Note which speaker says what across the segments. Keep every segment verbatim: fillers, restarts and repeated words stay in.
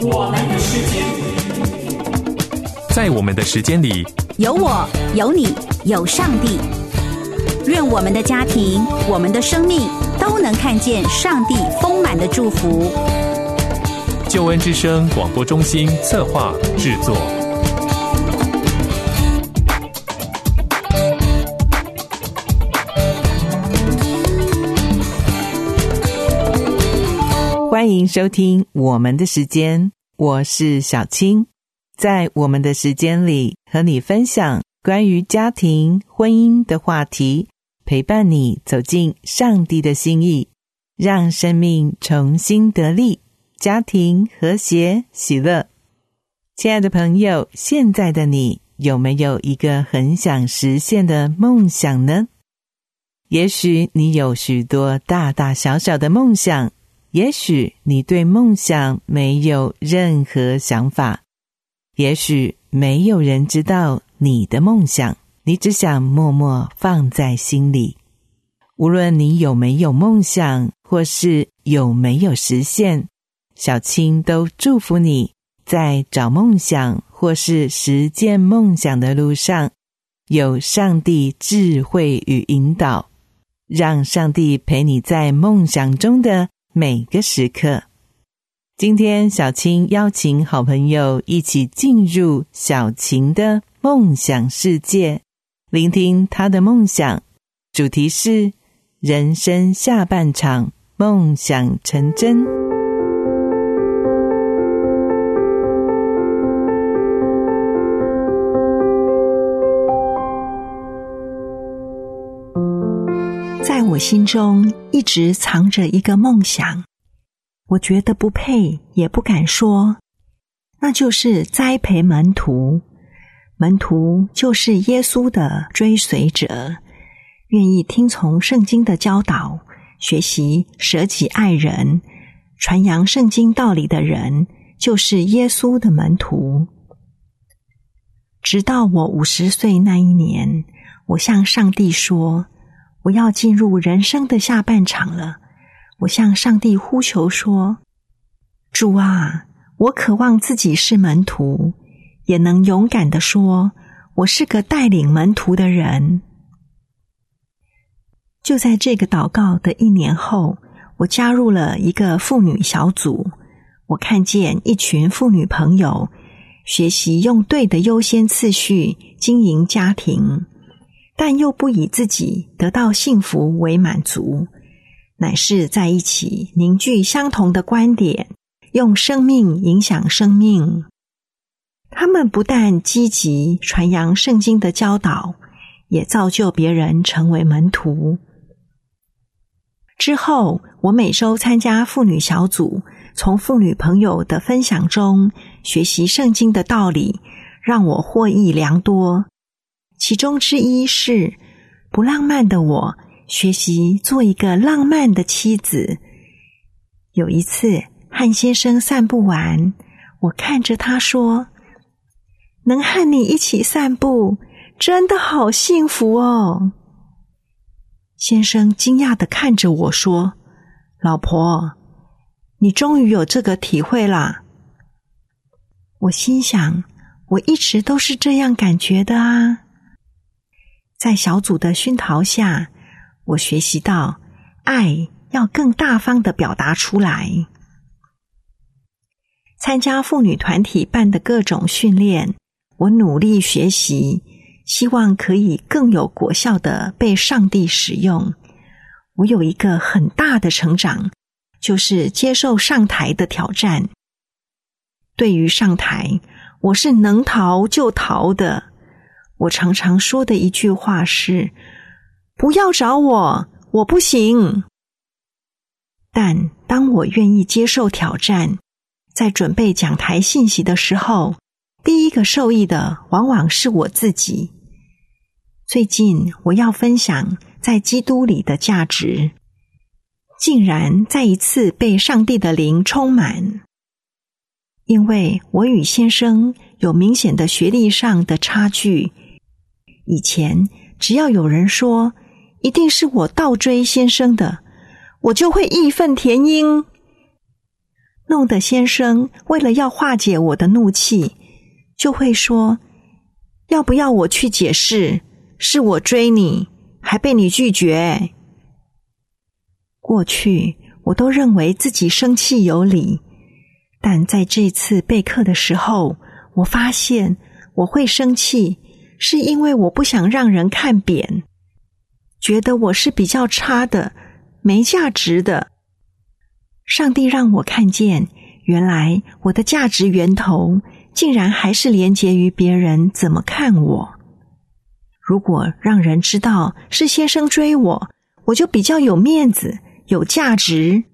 Speaker 1: 我们的时间，
Speaker 2: 在我们的时间里，
Speaker 3: 有我，有你，有上帝。愿我们的家庭，我们的生命都能看见上帝丰满的祝福。
Speaker 2: 救恩之声广播中心策划制作。
Speaker 4: 欢迎收听我们的时间，我是小青。在我们的时间里，和你分享关于家庭、婚姻的话题，陪伴你走进上帝的心意，让生命重新得力，家庭和谐喜乐。亲爱的朋友，现在的你有没有一个很想实现的梦想呢？也许你有许多大大小小的梦想，也许你对梦想没有任何想法，也许没有人知道你的梦想，你只想默默放在心里。无论你有没有梦想，或是有没有实现，小青都祝福你在找梦想或是实践梦想的路上，有上帝智慧与引导，让上帝陪你在梦想中的每个时刻。今天小青邀请好朋友一起进入小晴的梦想世界，聆听她的梦想，主题是人生下半场，梦想成真。
Speaker 5: 在我心中一直藏着一个梦想，我觉得不配也不敢说，那就是栽培门徒。门徒就是耶稣的追随者，愿意听从圣经的教导，学习舍己爱人，传扬圣经道理的人，就是耶稣的门徒。直到我五十岁那一年，我向上帝说，我要进入人生的下半场了。我向上帝呼求说，主啊，我渴望自己是门徒，也能勇敢地说，我是个带领门徒的人。就在这个祷告的一年后，我加入了一个妇女小组。我看见一群妇女朋友学习用对的优先次序经营家庭，但又不以自己得到幸福为满足，乃是在一起凝聚相同的观点，用生命影响生命。他们不但积极传扬圣经的教导，也造就别人成为门徒。之后，我每周参加妇女小组，从妇女朋友的分享中学习圣经的道理，让我获益良多。其中之一是，不浪漫的我学习做一个浪漫的妻子。有一次和先生散步完，我看着他说，能和你一起散步真的好幸福哦。先生惊讶地看着我说，老婆，你终于有这个体会啦。我心想，我一直都是这样感觉的啊。在小组的熏陶下，我学习到爱要更大方地表达出来。参加妇女团体办的各种训练，我努力学习，希望可以更有果效地被上帝使用。我有一个很大的成长，就是接受上台的挑战。对于上台，我是能逃就逃的。我常常说的一句话是，不要找我，我不行。但当我愿意接受挑战，在准备讲台信息的时候，第一个受益的往往是我自己。最近我要分享在基督里的价值，竟然再一次被上帝的灵充满。因为我与先生有明显的学历上的差距，以前只要有人说一定是我倒追先生的，我就会义愤填膺。 弄得先生为了要化解我的怒气，就会说，要不要我去解释？是我追你，还被你拒绝。过去我都认为自己生气有理，但在这次备课的时候，我发现我会生气，是因为我不想让人看扁，觉得我是比较差的，没价值的。上帝让我看见，原来我的价值源头竟然还是连结于别人怎么看我。如果让人知道是先生追我，我就比较有面子，有价值。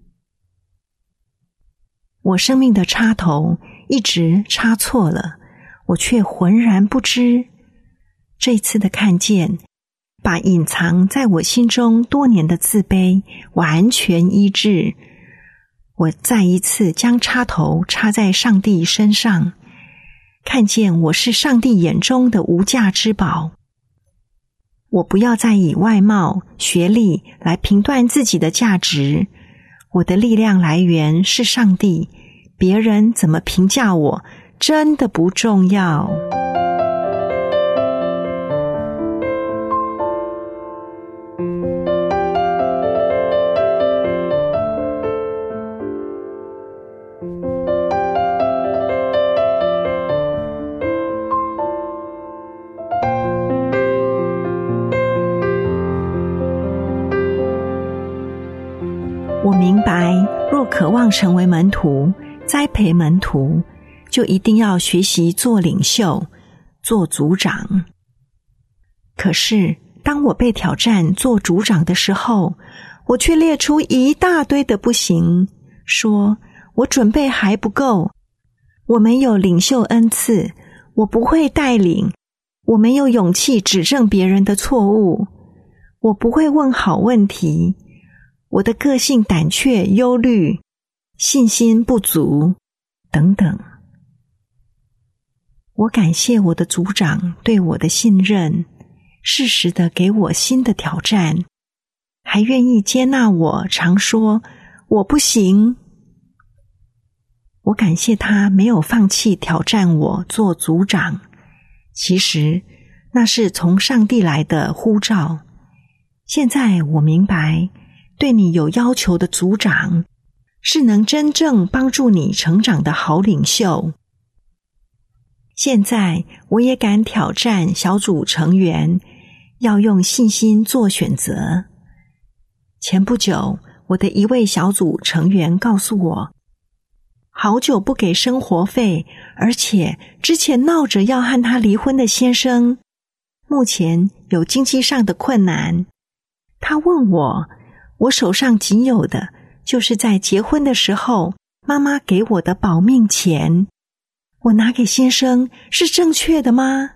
Speaker 5: 我生命的插头一直插错了，我却浑然不知。这次的看见，把隐藏在我心中多年的自卑完全医治。我再一次将插头插在上帝身上，看见我是上帝眼中的无价之宝。我不要再以外貌、学历来评断自己的价值，我的力量来源是上帝，别人怎么评价我，真的不重要。我明白，若渴望成为门徒，栽培门徒，就一定要学习做领袖，做组长。可是，当我被挑战做组长的时候，我却列出一大堆的不行，说我准备还不够，我没有领袖恩赐，我不会带领，我没有勇气指正别人的错误，我不会问好问题，我的个性胆怯、忧虑、信心不足等等。我感谢我的组长对我的信任，适时地给我新的挑战，还愿意接纳我常说我不行。我感谢他没有放弃挑战我做组长，其实那是从上帝来的呼召。现在我明白，对你有要求的组长是能真正帮助你成长的好领袖。现在我也敢挑战小组成员，要用信心做选择。前不久，我的一位小组成员告诉我，好久不给生活费，而且之前闹着要和他离婚的先生，目前有经济上的困难。他问我，我手上仅有的就是在结婚的时候妈妈给我的保命钱，我拿给先生是正确的吗？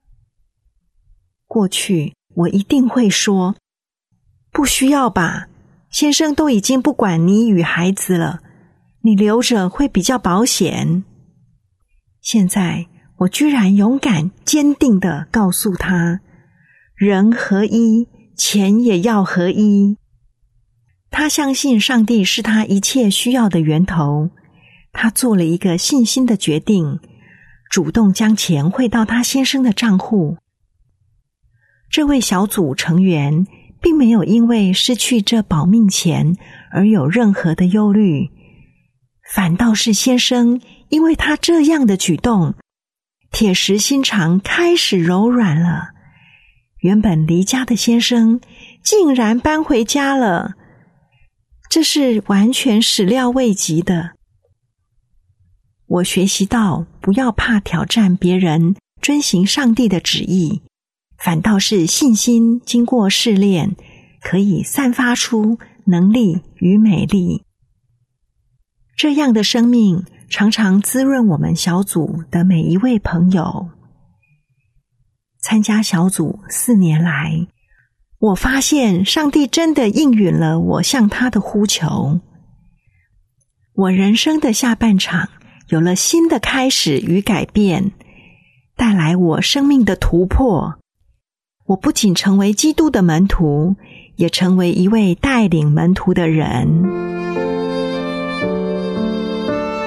Speaker 5: 过去我一定会说，不需要吧，先生都已经不管你与孩子了，你留着会比较保险。现在我居然勇敢坚定地告诉他，人合一，钱也要合一。他相信上帝是他一切需要的源头，他做了一个信心的决定，主动将钱汇到他先生的账户。这位小组成员并没有因为失去这保命钱而有任何的忧虑，反倒是先生因为他这样的举动，铁石心肠开始柔软了。原本离家的先生竟然搬回家了，这是完全始料未及的。我学习到不要怕挑战别人遵行上帝的旨意，反倒是信心经过试炼，可以散发出能力与美丽。这样的生命常常滋润我们小组的每一位朋友。参加小组四年来，我发现上帝真的应允了我向他的呼求。我人生的下半场有了新的开始与改变，带来我生命的突破。我不仅成为基督的门徒，也成为一位带领门徒的人。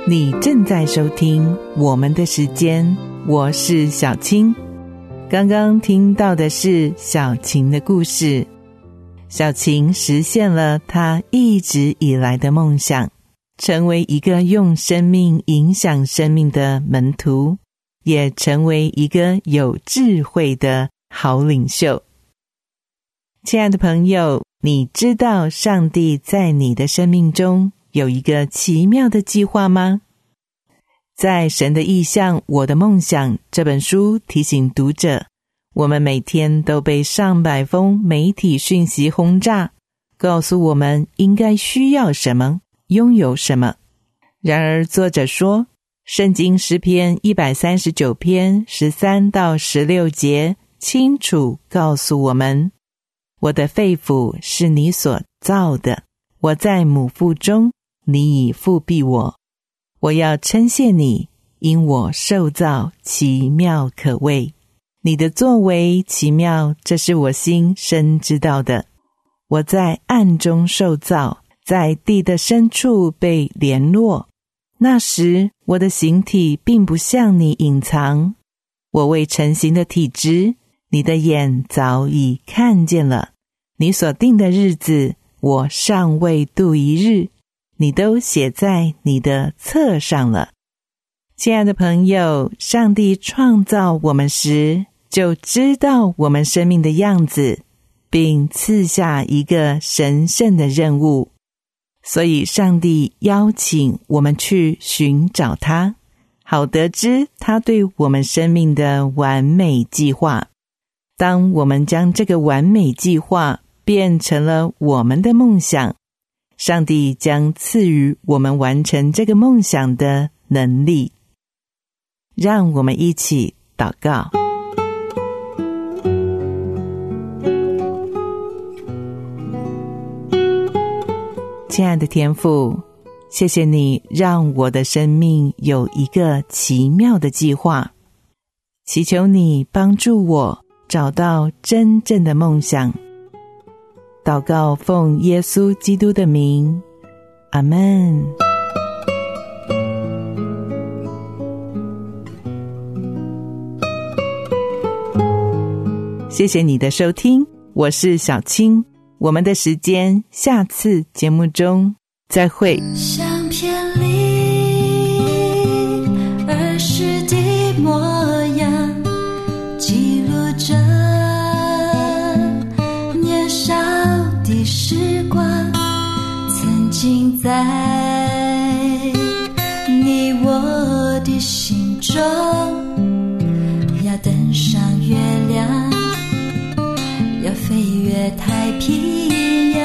Speaker 4: 你正在收听我们的时间，我是小青。刚刚听到的是小晴的故事。小晴实现了她一直以来的梦想，成为一个用生命影响生命的门徒，也成为一个有智慧的好领袖。亲爱的朋友，你知道上帝在你的生命中有一个奇妙的计划吗？在《神的意象，我的梦想》这本书提醒读者，我们每天都被上百封媒体讯息轰炸，告诉我们应该需要什么，拥有什么。然而作者说，圣经诗篇一百三十九篇十三到十六节清楚告诉我们，我的肺腑是你所造的，我在母腹中，你已复庇我。我要称谢你，因我受造奇妙可畏。你的作为奇妙，这是我心深知道的。我在暗中受造，在地的深处被联络。那时我的形体并不向你隐藏，我未成形的体质，你的眼早已看见了。你所定的日子，我尚未度一日，你都写在你的册上了。亲爱的朋友，上帝创造我们时，就知道我们生命的样子，并赐下一个神圣的任务。所以上帝邀请我们去寻找他，好得知他对我们生命的完美计划。当我们将这个完美计划变成了我们的梦想，上帝将赐予我们完成这个梦想的能力。让我们一起祷告。亲爱的天父，谢谢你让我的生命有一个奇妙的计划，祈求你帮助我找到真正的梦想。祷告奉耶稣基督的名，阿们。谢谢你的收听，我是小青，我们的时间下次节目中再会。
Speaker 1: 相片里儿时的模样，记录着年少的时光，曾经在你我的心中，要登上月亮，要飞越太平洋。